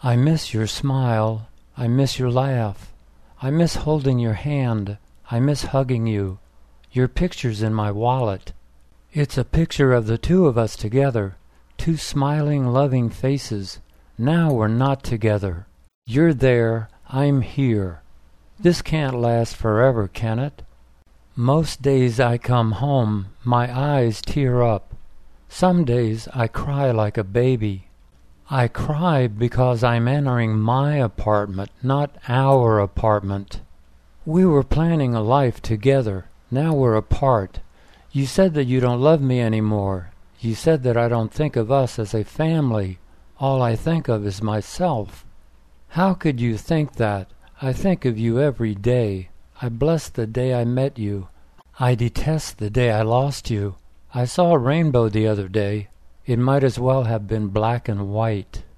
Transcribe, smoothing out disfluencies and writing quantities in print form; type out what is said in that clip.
I miss your smile. I miss your laugh. I miss holding your hand. I miss hugging you. Your picture's in my wallet. It's a picture of the two of us together, two smiling, loving faces. Now we're not together. You're there, I'm here. This can't last forever, can it? Most days I come home, my eyes tear up. Some days I cry like a baby. I cry because I'm entering my apartment, not our apartment. We were planning a life together. Now we're apart. You said that you don't love me anymore. You said that I don't think of us as a family. All I think of is myself. How could you think that? I think of you every day. I bless the day I met you. I detest the day I lost you. I saw a rainbow the other day. It might as well have been black and white.